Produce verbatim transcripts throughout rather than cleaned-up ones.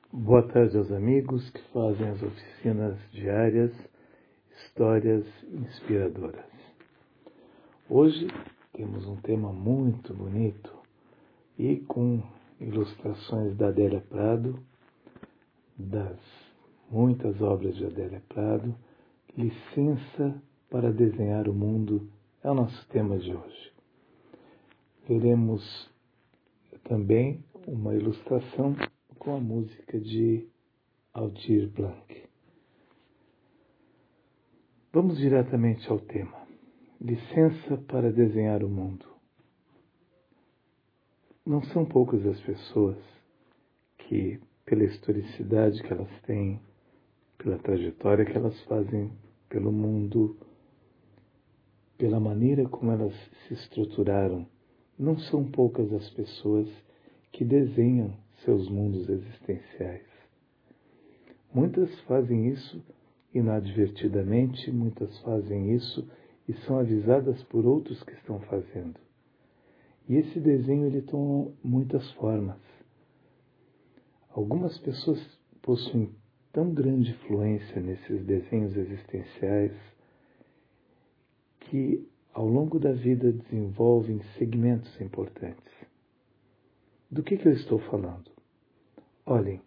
Boa tarde aos amigos que fazem as oficinas diárias, histórias inspiradoras. Hoje temos um tema muito bonito e com ilustrações da Adélia Prado, das muitas obras de Adélia Prado. Licença para desenhar o mundo é o nosso tema de hoje. Veremos também uma ilustração com a música de Aldir Blanc. Vamos diretamente ao tema. Licença para desenhar o mundo. Não são poucas as pessoas que, pela historicidade que elas têm, pela trajetória que elas fazem pelo mundo, pela maneira como elas se estruturaram, não são poucas as pessoas que desenham seus mundos existenciais. Muitas fazem isso inadvertidamente, muitas fazem isso e são avisadas por outros que estão fazendo. E esse desenho ele toma muitas formas. Algumas pessoas possuem tão grande influência nesses desenhos existenciais que ao longo da vida desenvolvem segmentos importantes. Do que, que eu estou falando? Olhem,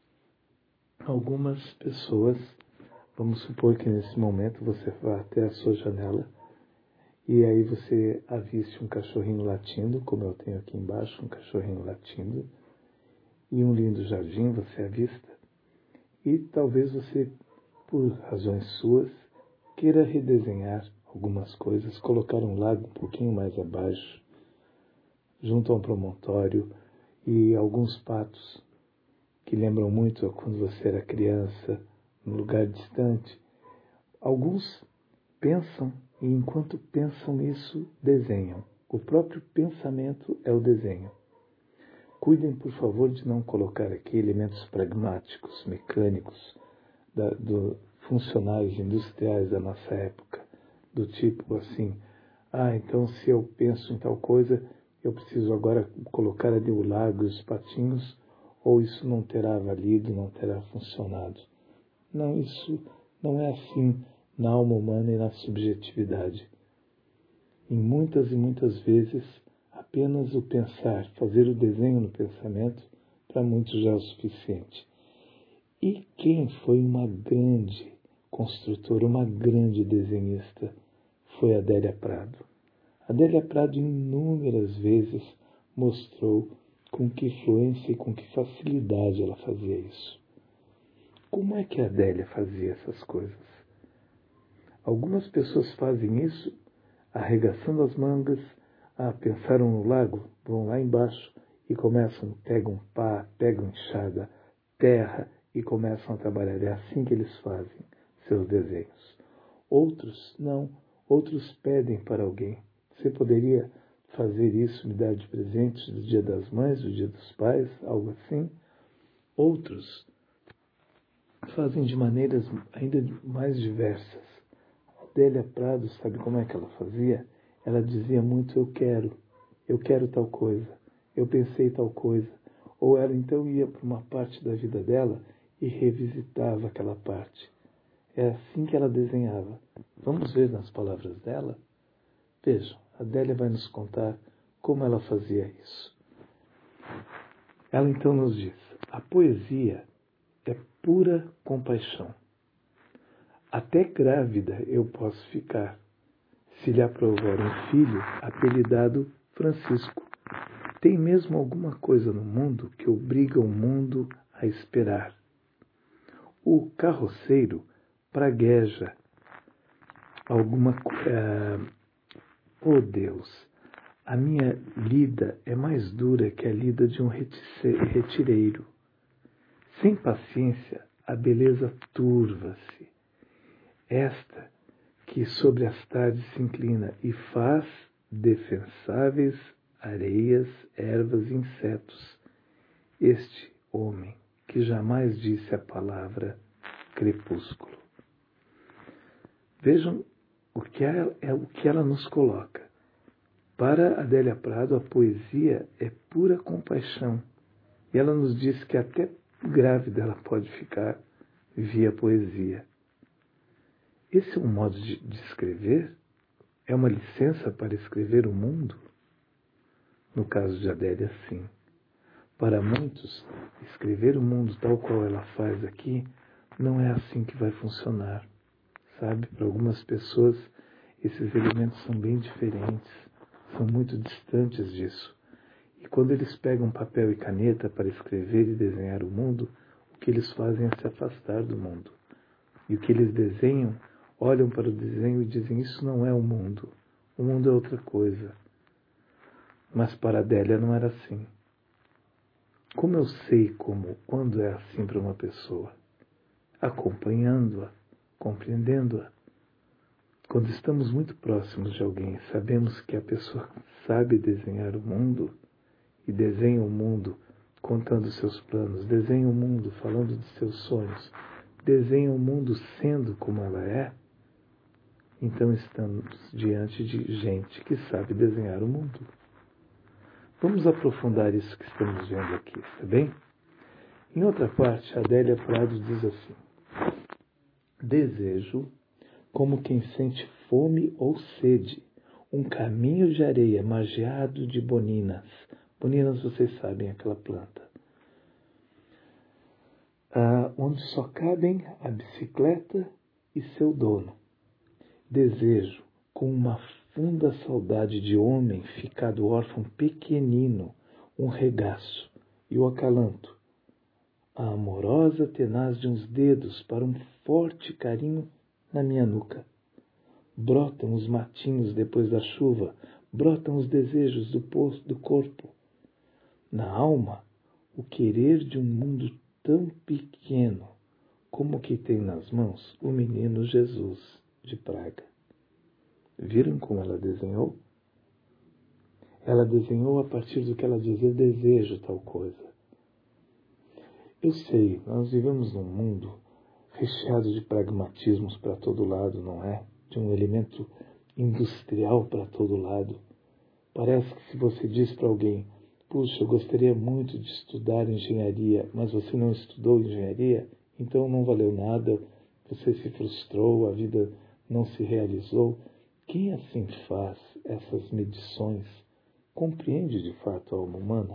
algumas pessoas, vamos supor que nesse momento você vá até a sua janela e aí você aviste um cachorrinho latindo, como eu tenho aqui embaixo, um cachorrinho latindo, e um lindo jardim você avista, e talvez você, por razões suas, queira redesenhar algumas coisas, colocar um lago um pouquinho mais abaixo, junto a um promontório, e alguns patos que lembram muito a quando você era criança, num lugar distante. Alguns pensam e, enquanto pensam isso, desenham. O próprio pensamento é o desenho. Cuidem, por favor, de não colocar aqui elementos pragmáticos, mecânicos, da, do, funcionais, industriais da nossa época, do tipo assim, ah, então se eu penso em tal coisa, eu preciso agora colocar ali o lago e os patinhos, ou isso não terá valido, não terá funcionado. Não, isso não é assim na alma humana e na subjetividade. Em muitas e muitas vezes, apenas o pensar, fazer o desenho no pensamento, para muitos já é o suficiente. E quem foi uma grande construtora, uma grande desenhista, foi Adélia Prado. Adélia Prado inúmeras vezes mostrou com que fluência e com que facilidade ela fazia isso. Como é que a Adélia fazia essas coisas? Algumas pessoas fazem isso arregaçando as mangas, ah, pensaram no lago, vão lá embaixo e começam, pegam pá, pegam enxada, terra e começam a trabalhar. É assim que eles fazem seus desenhos. Outros não, outros pedem para alguém. Você poderia fazer isso, me dar de presente do Dia das Mães, do Dia dos Pais, algo assim? Outros fazem de maneiras ainda mais diversas. Adélia Prado, sabe como é que ela fazia? Ela dizia muito, eu quero, eu quero tal coisa, eu pensei tal coisa. Ou ela então ia para uma parte da vida dela e revisitava aquela parte. É assim que ela desenhava. Vamos ver nas palavras dela? Vejam, a Adélia vai nos contar como ela fazia isso. Ela então nos diz, a poesia é pura compaixão. Até grávida eu posso ficar, se lhe aprover um filho apelidado Francisco. Tem mesmo alguma coisa no mundo que obriga o mundo a esperar. O carroceiro pragueja alguma... Uh, oh Deus, a minha lida é mais dura que a lida de um retireiro. Sem paciência, a beleza turva-se. Esta que sobre as tardes se inclina e faz defensáveis areias, ervas e insetos. Este homem que jamais disse a palavra crepúsculo. Vejam o que ela, é o que ela nos coloca. Para Adélia Prado, a poesia é pura compaixão. E ela nos diz que até grávida ela pode ficar via poesia. Esse é um modo de, de escrever? É uma licença para escrever o mundo? No caso de Adélia, sim. Para muitos, escrever o mundo tal qual ela faz aqui não é assim que vai funcionar. Sabe, para algumas pessoas, esses elementos são bem diferentes, são muito distantes disso. E quando eles pegam papel e caneta para escrever e desenhar o mundo, o que eles fazem é se afastar do mundo. E o que eles desenham, olham para o desenho e dizem, isso não é o mundo, o mundo é outra coisa. Mas para Adélia não era assim. Como eu sei como, quando é assim para uma pessoa? Acompanhando-a, compreendendo-a. Quando estamos muito próximos de alguém, sabemos que a pessoa sabe desenhar o mundo e desenha o mundo contando seus planos, desenha o mundo falando de seus sonhos, desenha o mundo sendo como ela é, então estamos diante de gente que sabe desenhar o mundo. Vamos aprofundar isso que estamos vendo aqui, está bem? Em outra parte, Adélia Prado diz assim: desejo, como quem sente fome ou sede, um caminho de areia margeado de boninas. Boninas, vocês sabem, aquela planta. Ah, onde só cabem a bicicleta e seu dono. Desejo, com uma funda saudade de homem ficado órfão pequenino, um regaço e o acalanto, a amorosa tenaz de uns dedos para um forte carinho na minha nuca. Brotam os matinhos depois da chuva, brotam os desejos do, poço, do corpo. Na alma, o querer de um mundo tão pequeno como o que tem nas mãos o menino Jesus de Praga. Viram como ela desenhou? Ela desenhou a partir do que ela dizia, eu desejo tal coisa. Eu sei, nós vivemos num mundo recheado de pragmatismos para todo lado, não é? De um elemento industrial para todo lado. Parece que se você diz para alguém, puxa, eu gostaria muito de estudar engenharia, mas você não estudou engenharia, então não valeu nada, você se frustrou, a vida não se realizou. Quem assim faz essas medições compreende de fato a alma humana?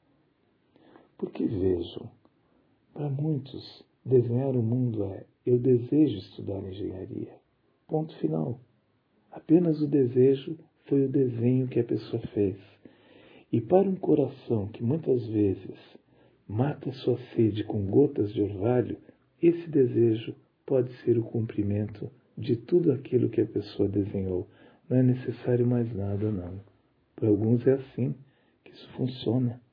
Porque vejam, para muitos, desenhar o mundo é eu desejo estudar engenharia. Ponto final. Apenas o desejo foi o desenho que a pessoa fez. E para um coração que muitas vezes mata sua sede com gotas de orvalho, esse desejo pode ser o cumprimento de tudo aquilo que a pessoa desenhou. Não é necessário mais nada, não. Para alguns é assim que isso funciona.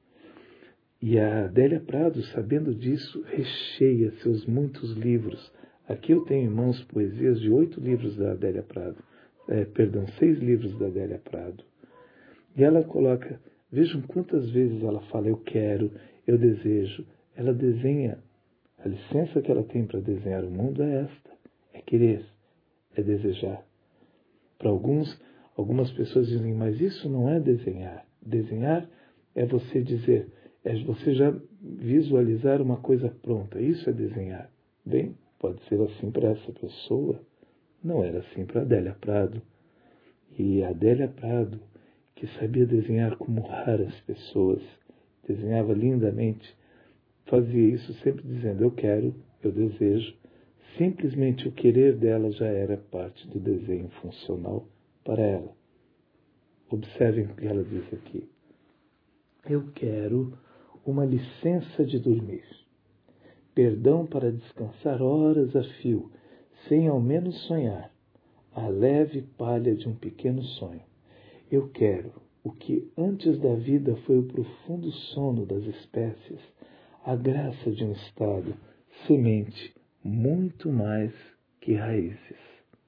E a Adélia Prado, sabendo disso, recheia seus muitos livros. Aqui eu tenho em mãos poesias de oito livros da Adélia Prado. É, perdão, seis livros da Adélia Prado. E ela coloca, vejam quantas vezes ela fala eu quero, eu desejo. Ela desenha, a licença que ela tem para desenhar o mundo é esta, é querer, é desejar. Para alguns, algumas pessoas dizem, mas isso não é desenhar. Desenhar é você dizer, é você já visualizar uma coisa pronta. Isso é desenhar. Bem, pode ser assim para essa pessoa. Não era assim para Adélia Prado. E a Adélia Prado, que sabia desenhar como raras pessoas, desenhava lindamente, fazia isso sempre dizendo, eu quero, eu desejo. Simplesmente o querer dela já era parte do desenho funcional para ela. Observem o que ela diz aqui. Eu quero uma licença de dormir. Perdão para descansar horas a fio, sem ao menos sonhar. A leve palha de um pequeno sonho. Eu quero o que antes da vida foi o profundo sono das espécies, a graça de um estado, semente, muito mais que raízes.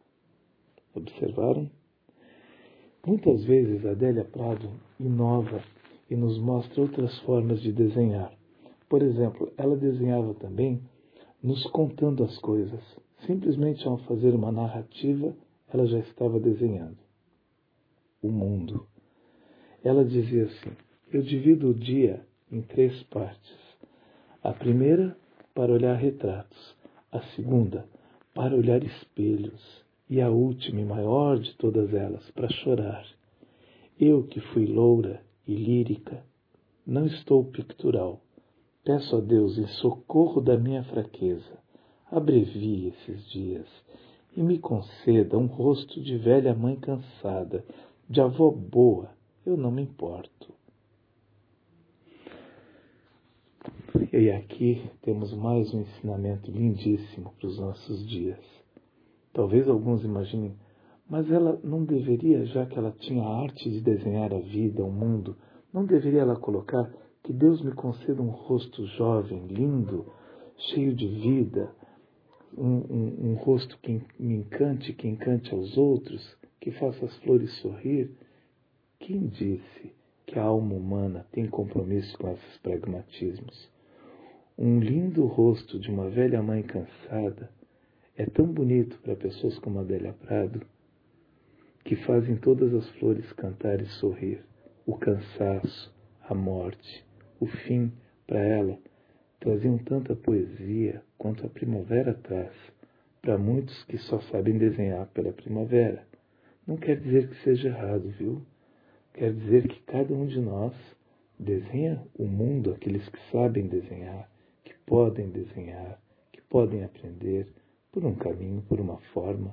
Observaram? Muitas vezes a Adélia Prado inova e nos mostra outras formas de desenhar. Por exemplo, ela desenhava também nos contando as coisas. Simplesmente ao fazer uma narrativa, ela já estava desenhando o mundo. Ela dizia assim, eu divido o dia em três partes. A primeira, para olhar retratos. A segunda, para olhar espelhos. E a última e maior de todas elas, para chorar. Eu que fui loura e lírica, não estou pictural. Peço a Deus em socorro da minha fraqueza, abrevie esses dias e me conceda um rosto de velha mãe cansada, de avó boa, eu não me importo. E aqui temos mais um ensinamento lindíssimo para os nossos dias. Talvez alguns imaginem, mas ela não deveria, já que ela tinha a arte de desenhar a vida, o mundo, não deveria ela colocar que Deus me conceda um rosto jovem, lindo, cheio de vida, um, um, um rosto que me encante, que encante aos outros, que faça as flores sorrir? Quem disse que a alma humana tem compromisso com esses pragmatismos? Um lindo rosto de uma velha mãe cansada é tão bonito para pessoas como Adélia Prado, que fazem todas as flores cantar e sorrir. O cansaço, a morte, o fim, para ela, traziam tanta poesia quanto a primavera traz, para muitos que só sabem desenhar pela primavera. Não quer dizer que seja errado, viu? Quer dizer que cada um de nós desenha o mundo, aqueles que sabem desenhar, que podem desenhar, que podem aprender, por um caminho, por uma forma.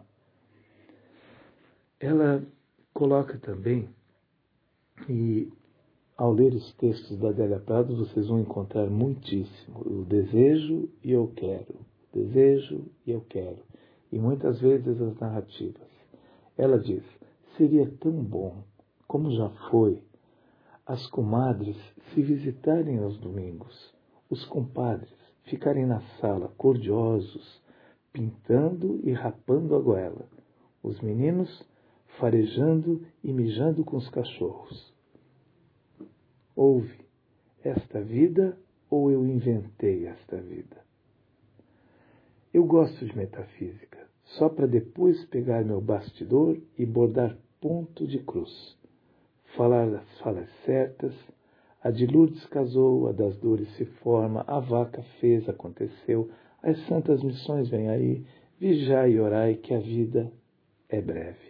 Ela coloca também, e ao ler os textos da Adélia Prado, vocês vão encontrar muitíssimo o desejo e eu quero, o desejo e eu quero, e muitas vezes as narrativas. Ela diz, seria tão bom, como já foi, as comadres se visitarem aos domingos, os compadres ficarem na sala cordiosos, pintando e rapando a goela, os meninos farejando e mijando com os cachorros. Ouve, esta vida ou eu inventei esta vida? Eu gosto de metafísica, só para depois pegar meu bastidor e bordar ponto de cruz. Falar as falas certas, a de Lourdes casou, a das dores se forma, a vaca fez, aconteceu, as santas missões vêm aí, vigiai e orai que a vida é breve.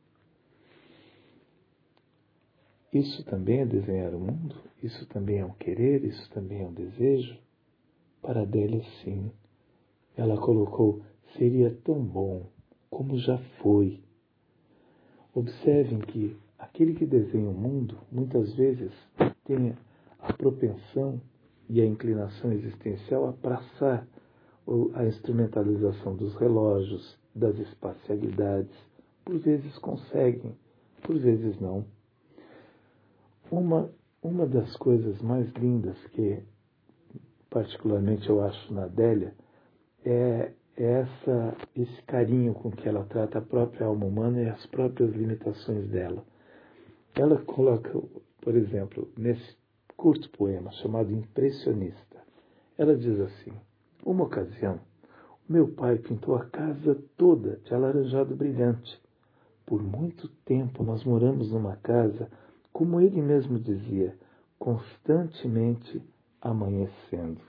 Isso também é desenhar o mundo? Isso também é um querer? Isso também é um desejo? Para Adélia, sim. Ela colocou, seria tão bom, como já foi. Observem que aquele que desenha o mundo, muitas vezes, tem a propensão e a inclinação existencial a praçar a instrumentalização dos relógios, das espacialidades. Por vezes conseguem, por vezes não. Uma, uma das coisas mais lindas que, particularmente, eu acho na Adélia é, é essa, esse carinho com que ela trata a própria alma humana e as próprias limitações dela. Ela coloca, por exemplo, nesse curto poema chamado Impressionista, ela diz assim, uma ocasião, meu pai pintou a casa toda de alaranjado brilhante. Por muito tempo nós moramos numa casa, como ele mesmo dizia, constantemente amanhecendo.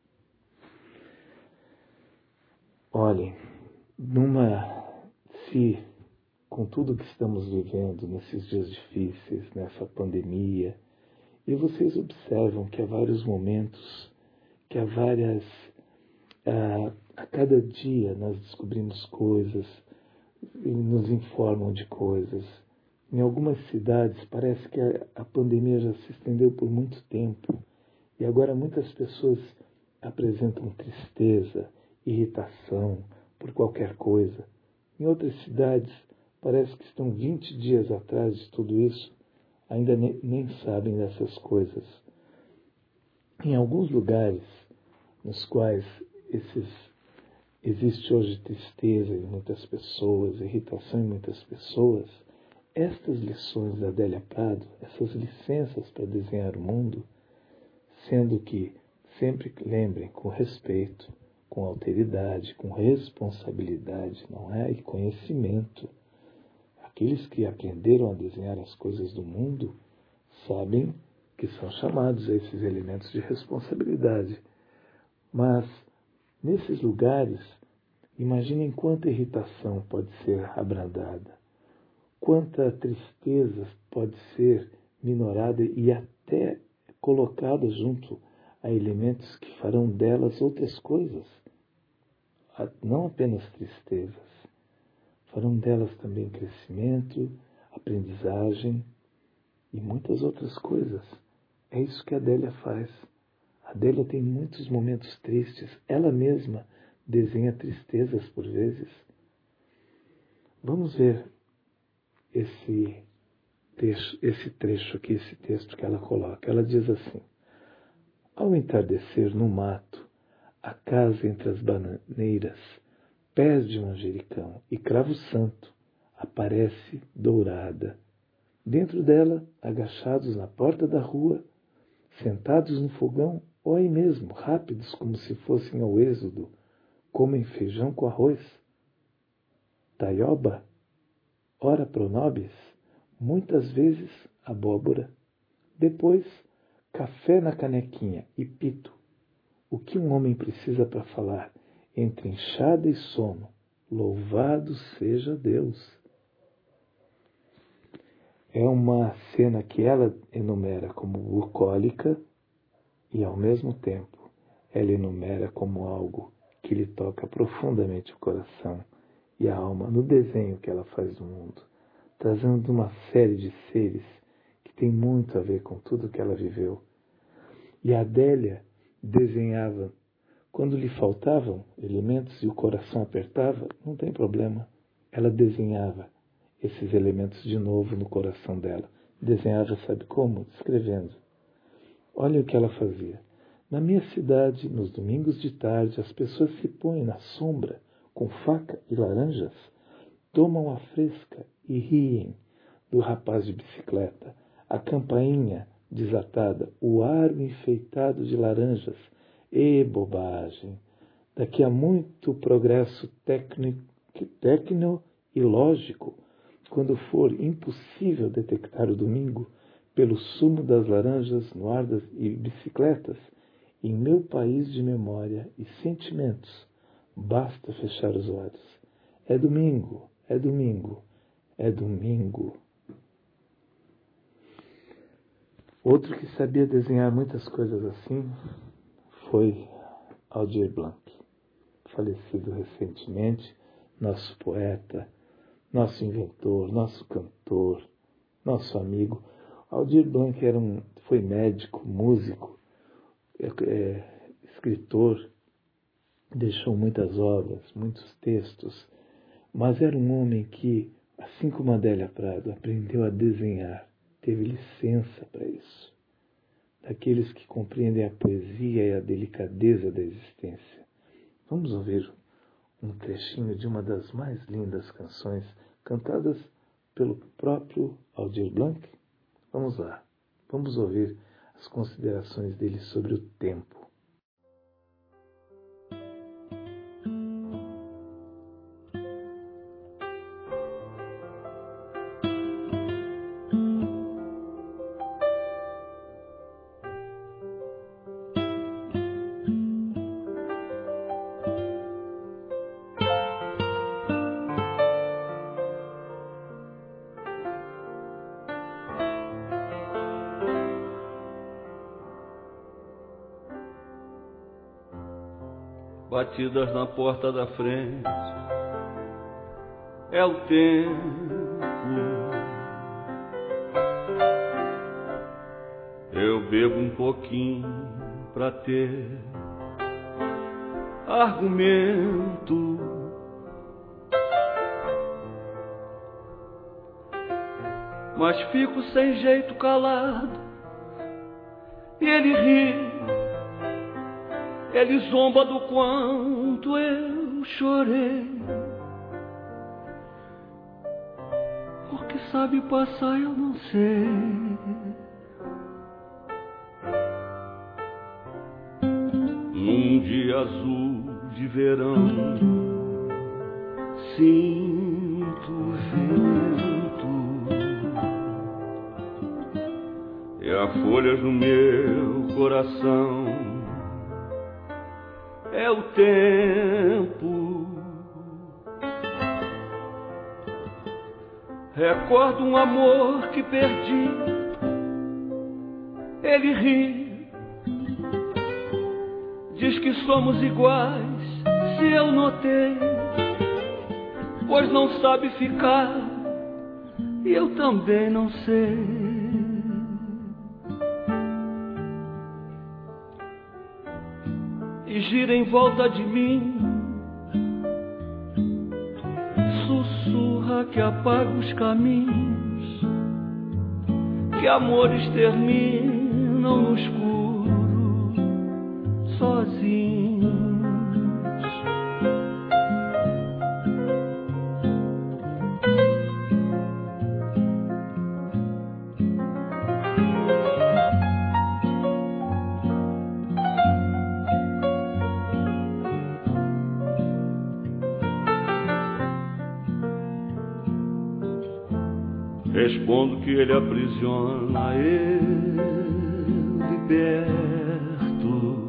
Olhem, numa, se com tudo que estamos vivendo nesses dias difíceis, nessa pandemia, e vocês observam que há vários momentos, que há várias, a, a cada dia nós descobrimos coisas, e nos informam de coisas. Em algumas cidades parece que a, a pandemia já se estendeu por muito tempo e agora muitas pessoas apresentam tristeza, irritação por qualquer coisa. Em outras cidades parece que estão vinte dias atrás de tudo isso, ainda nem, nem sabem dessas coisas. Em alguns lugares nos quais esses, existe hoje tristeza em muitas pessoas, irritação em muitas pessoas, estas lições da Adélia Prado, essas licenças para desenhar o mundo, sendo que sempre lembrem com respeito, com alteridade, com responsabilidade, não é? E conhecimento. Aqueles que aprenderam a desenhar as coisas do mundo sabem que são chamados a esses elementos de responsabilidade. Mas, nesses lugares, imaginem quanta irritação pode ser abrandada, quanta tristeza pode ser minorada e até colocada junto a elementos que farão delas outras coisas, não apenas tristezas, farão delas também crescimento, aprendizagem e muitas outras coisas. É isso que a Adélia faz. A Adélia tem muitos momentos tristes, ela mesma desenha tristezas por vezes. Vamos ver esse trecho, esse trecho aqui, esse texto que ela coloca. Ela diz assim: ao entardecer no mato, a casa entre as bananeiras, pés de manjericão e cravo santo, aparece dourada. Dentro dela, agachados na porta da rua, sentados no fogão, ou aí mesmo, rápidos como se fossem ao êxodo, comem feijão com arroz. Taioba, ora pronobis, muitas vezes abóbora. Depois, café na canequinha e pito. O que um homem precisa para falar entre enxada e sono? Louvado seja Deus! É uma cena que ela enumera como bucólica e, ao mesmo tempo, ela enumera como algo que lhe toca profundamente o coração e a alma no desenho que ela faz do mundo, trazendo uma série de seres que tem muito a ver com tudo que ela viveu. E a Adélia desenhava. Quando lhe faltavam elementos e o coração apertava, não tem problema. Ela desenhava esses elementos de novo no coração dela. Desenhava, sabe como? Escrevendo. Olha o que ela fazia. Na minha cidade, nos domingos de tarde, as pessoas se põem na sombra com faca e laranjas, tomam a fresca e riem do rapaz de bicicleta, a campainha desatada, o aro enfeitado de laranjas. E bobagem! Daqui a muito progresso técnico, técnico e lógico, quando for impossível detectar o domingo pelo sumo das laranjas no ar das e bicicletas, em meu país de memória e sentimentos, basta fechar os olhos. É domingo, é domingo, é domingo. Outro que sabia desenhar muitas coisas assim foi Aldir Blanc, falecido recentemente, nosso poeta, nosso inventor, nosso cantor, nosso amigo. Aldir Blanc era um, foi médico, músico, é, é, escritor, deixou muitas obras, muitos textos, mas era um homem que, assim como Adélia Prado, aprendeu a desenhar, teve licença para isso. Daqueles que compreendem a poesia e a delicadeza da existência. Vamos ouvir um trechinho de uma das mais lindas canções cantadas pelo próprio Aldir Blanc? Vamos lá, vamos ouvir as considerações dele sobre o tempo. Batidas na porta da frente, é o tempo. Eu bebo um pouquinho pra ter argumento. Mas fico sem jeito calado e ele ri. Ele zomba do quanto eu chorei, porque sabe passar eu não sei. Num dia azul de verão, sinto o vento e as folhas no meu coração é o tempo. Recordo um amor que perdi. Ele ri, diz que somos iguais, se eu notei, pois não sabe ficar, e eu também não sei. E gira em volta de mim, sussurra que apaga os caminhos, que amores terminam no escuro, sozinhos. Respondo que ele aprisiona, eu liberto,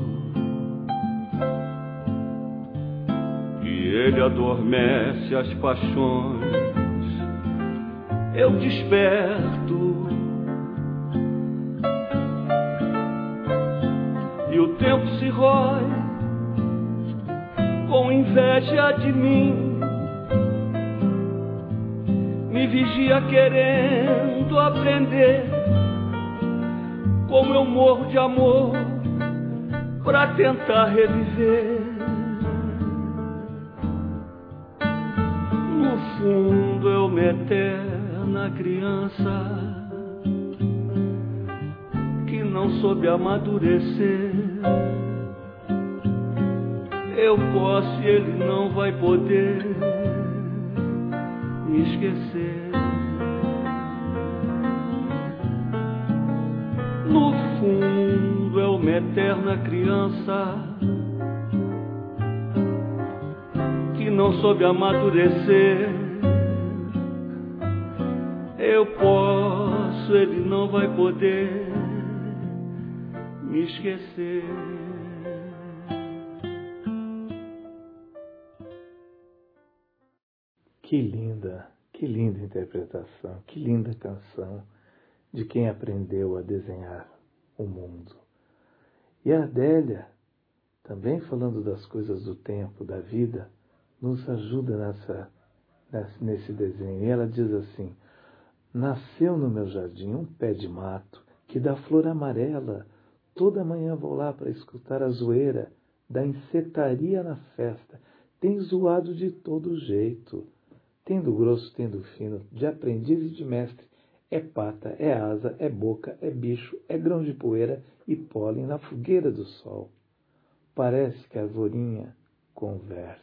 que ele adormece as paixões, eu desperto, e o tempo se rói com inveja de mim, me vigia querendo aprender como eu morro de amor pra tentar reviver. No fundo eu uma eterna criança que não soube amadurecer. Eu posso e ele não vai poder me esquecer. No fundo é uma eterna criança que não soube amadurecer. Eu posso, ele não vai poder me esquecer. Que linda, que linda interpretação, que linda canção de quem aprendeu a desenhar o mundo. E a Adélia, também falando das coisas do tempo, da vida, nos ajuda nessa, nesse desenho. E ela diz assim: nasceu no meu jardim um pé de mato que dá flor amarela. Toda manhã vou lá para escutar a zoeira da insetaria na festa. Tem zoado de todo jeito. Tendo grosso, tendo fino, de aprendiz e de mestre, é pata, é asa, é boca, é bicho, é grão de poeira e pólen na fogueira do sol. Parece que a arvorinha conversa.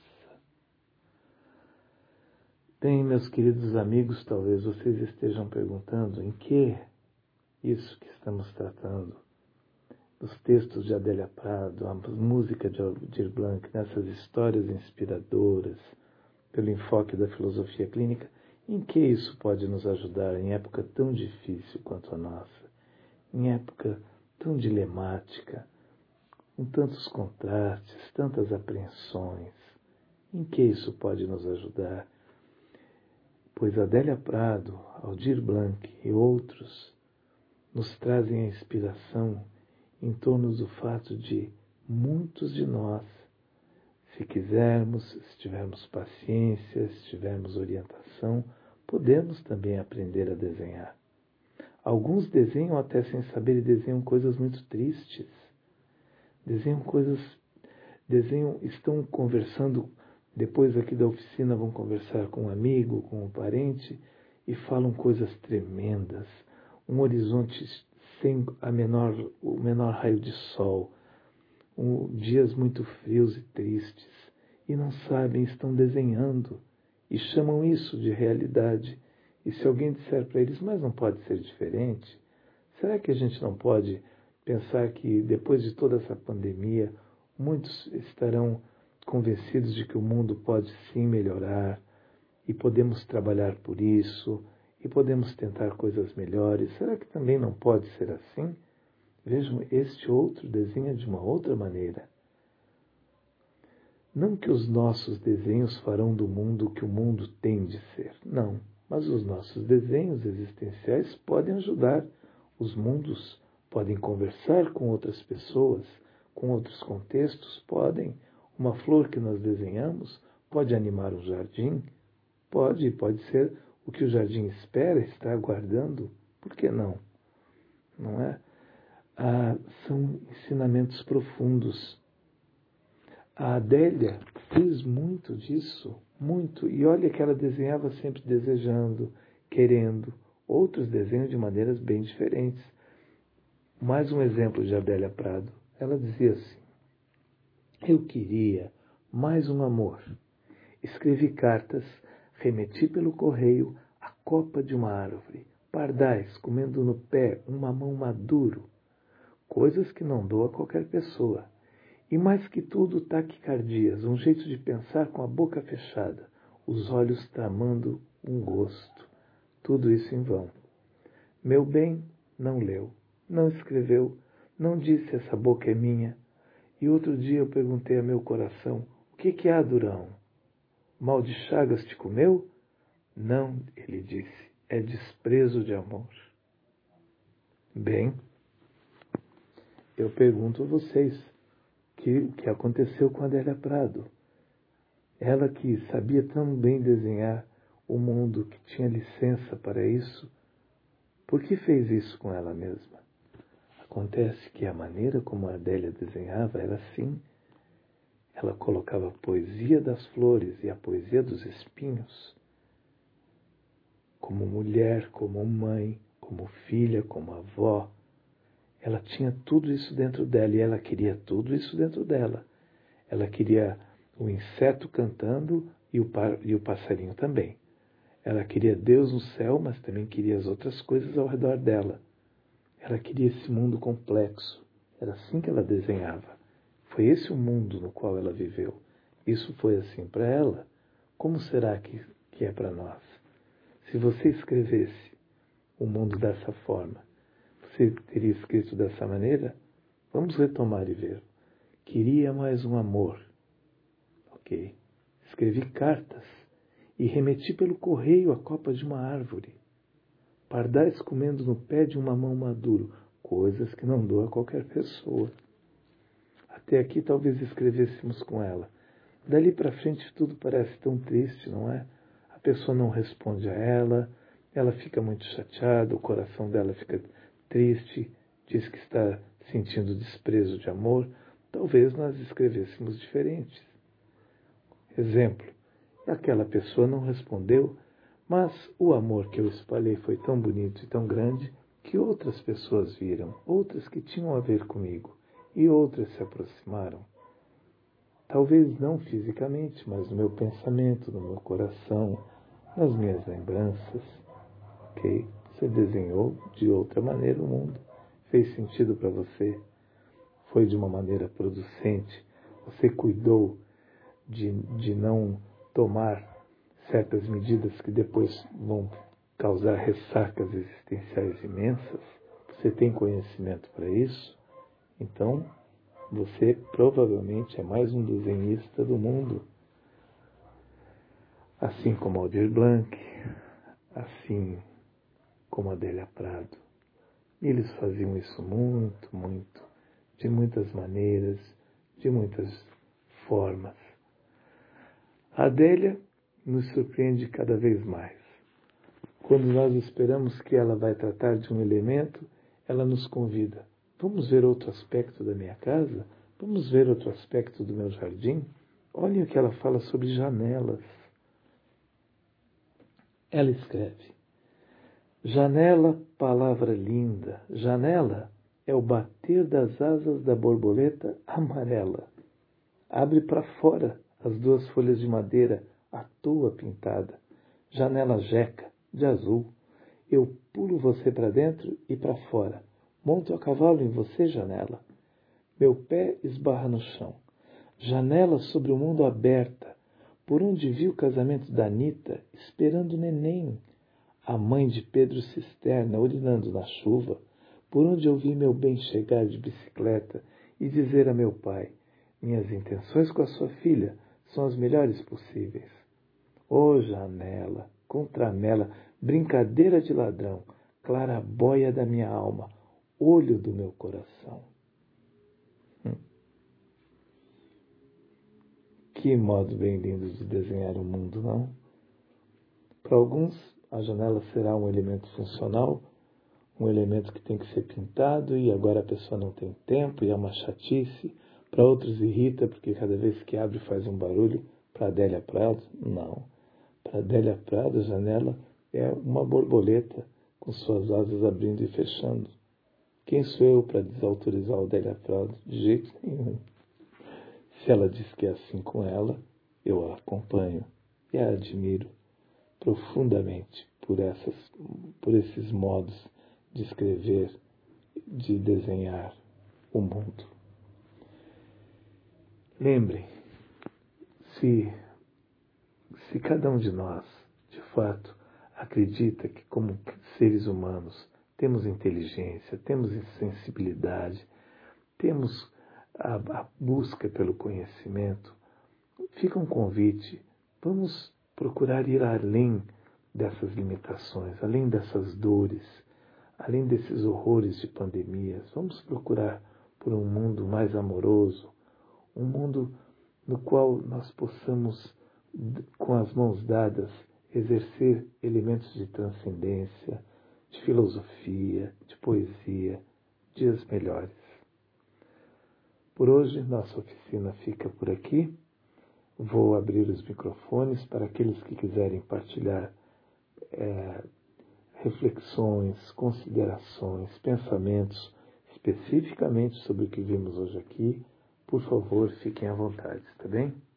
Bem, meus queridos amigos, talvez vocês estejam perguntando em que isso que estamos tratando, dos textos de Adélia Prado, a música de Aldir Blanc, nessas histórias inspiradoras, pelo enfoque da filosofia clínica, em que isso pode nos ajudar em época tão difícil quanto a nossa, em época tão dilemática, com tantos contrastes, tantas apreensões, em que isso pode nos ajudar? Pois Adélia Prado, Aldir Blanc e outros nos trazem a inspiração em torno do fato de muitos de nós, se quisermos, se tivermos paciência, se tivermos orientação, podemos também aprender a desenhar. Alguns desenham até sem saber e desenham coisas muito tristes. Desenham coisas, desenham, estão conversando, depois aqui da oficina vão conversar com um amigo, com um parente, e falam coisas tremendas. Um horizonte sem a menor, o menor raio de sol, um, dias muito frios e tristes, e não sabem, estão desenhando, e chamam isso de realidade. E se alguém disser para eles, mas não pode ser diferente, será que a gente não pode pensar que depois de toda essa pandemia, muitos estarão convencidos de que o mundo pode sim melhorar, e podemos trabalhar por isso, e podemos tentar coisas melhores? Será que também não pode ser assim? Vejam, este outro desenha de uma outra maneira. Não que os nossos desenhos farão do mundo o que o mundo tem de ser, não. Mas os nossos desenhos existenciais podem ajudar. Os mundos podem conversar com outras pessoas, com outros contextos, podem. Uma flor que nós desenhamos pode animar um jardim, pode, pode ser o que o jardim espera, está aguardando. Por que não? Não é? Ah, são ensinamentos profundos. A Adélia fez muito disso, muito. E olha que ela desenhava sempre desejando, querendo. Outros desenham de maneiras bem diferentes. Mais um exemplo de Adélia Prado. Ela dizia assim: eu queria mais um amor. Escrevi cartas, remeti pelo correio a copa de uma árvore, pardais comendo no pé um mamão maduro, coisas que não dou a qualquer pessoa. E mais que tudo, taquicardias, um jeito de pensar com a boca fechada, os olhos tramando um gosto. Tudo isso em vão. Meu bem não leu, não escreveu, não disse essa boca é minha. E outro dia eu perguntei a meu coração, o que que há, Durão? Mal de chagas te comeu? Não, ele disse, é desprezo de amor. Bem, eu pergunto a vocês, que o que aconteceu com a Adélia Prado? Ela que sabia tão bem desenhar o mundo, que tinha licença para isso, por que fez isso com ela mesma? Acontece que a maneira como a Adélia desenhava era assim. Ela colocava a poesia das flores e a poesia dos espinhos, como mulher, como mãe, como filha, como avó. Ela tinha tudo isso dentro dela e ela queria tudo isso dentro dela. Ela queria o inseto cantando e o, par, e o passarinho também. Ela queria Deus no céu, mas também queria as outras coisas ao redor dela. Ela queria esse mundo complexo. Era assim que ela desenhava. Foi esse o mundo no qual ela viveu. Isso foi assim para ela. Como será que, que é para nós? Se você escrevesse o mundo dessa forma, você teria escrito dessa maneira? Vamos retomar e ver. Queria mais um amor. Ok. Escrevi cartas e remeti pelo correio a copa de uma árvore. Pardais comendo no pé de um mamão maduro. Coisas que não dou a qualquer pessoa. Até aqui talvez escrevêssemos com ela. Dali para frente tudo parece tão triste, não é? A pessoa não responde a ela, ela fica muito chateada, o coração dela fica triste, diz que está sentindo desprezo de amor. Talvez nós escrevêssemos diferentes. Exemplo, aquela pessoa não respondeu, mas o amor que eu espalhei foi tão bonito e tão grande que outras pessoas viram, outras que tinham a ver comigo, e outras se aproximaram. Talvez não fisicamente, mas no meu pensamento, no meu coração, nas minhas lembranças. Ok? Você desenhou de outra maneira o mundo. Fez sentido para você. Foi de uma maneira producente. Você cuidou de, de não tomar certas medidas que depois vão causar ressacas existenciais imensas. Você tem conhecimento para isso? Então, você provavelmente é mais um desenhista do mundo. Assim como Aldir Blanc, assim como Adélia Prado. Eles faziam isso muito, muito, de muitas maneiras, de muitas formas. A Adélia nos surpreende cada vez mais. Quando nós esperamos que ela vai tratar de um elemento, ela nos convida. Vamos ver outro aspecto da minha casa? Vamos ver outro aspecto do meu jardim? Olhem o que ela fala sobre janelas. Ela escreve: janela, palavra linda. Janela é o bater das asas da borboleta amarela. Abre para fora as duas folhas de madeira à toa pintada. Janela jeca, de azul. Eu pulo você para dentro e para fora. Monto a cavalo em você, janela. Meu pé esbarra no chão. Janela sobre o mundo aberta, por onde vi o casamento da Anita, esperando o neném. A mãe de Pedro Cisterna, urinando na chuva, por onde eu vi meu bem chegar de bicicleta e dizer a meu pai: Minhas intenções com a sua filha são as melhores possíveis. Ô janela, contramela, brincadeira de ladrão, clarabóia da minha alma, olho do meu coração. Hum. Que modo bem lindo de desenhar o mundo, não? Para alguns, a janela será um elemento funcional, um elemento que tem que ser pintado e agora a pessoa não tem tempo e é uma chatice. Para outros irrita porque cada vez que abre faz um barulho. Para Adélia Prado, não. Para Adélia Prado, a janela é uma borboleta com suas asas abrindo e fechando. Quem sou eu para desautorizar a Adélia Prado? De jeito nenhum. Se ela diz que é assim com ela, eu a acompanho e a admiro profundamente por, essas, por esses modos de escrever, de desenhar o mundo. Lembrem, se, se cada um de nós, de fato, acredita que como seres humanos temos inteligência, temos sensibilidade, temos a, a busca pelo conhecimento, fica um convite, vamos procurar ir além dessas limitações, além dessas dores, além desses horrores de pandemias. Vamos procurar por um mundo mais amoroso, um mundo no qual nós possamos, com as mãos dadas, exercer elementos de transcendência, de filosofia, de poesia, dias melhores. Por hoje, nossa oficina fica por aqui. Vou abrir os microfones para aqueles que quiserem partilhar é, reflexões, considerações, pensamentos especificamente sobre o que vimos hoje aqui. Por favor, fiquem à vontade, tá bem?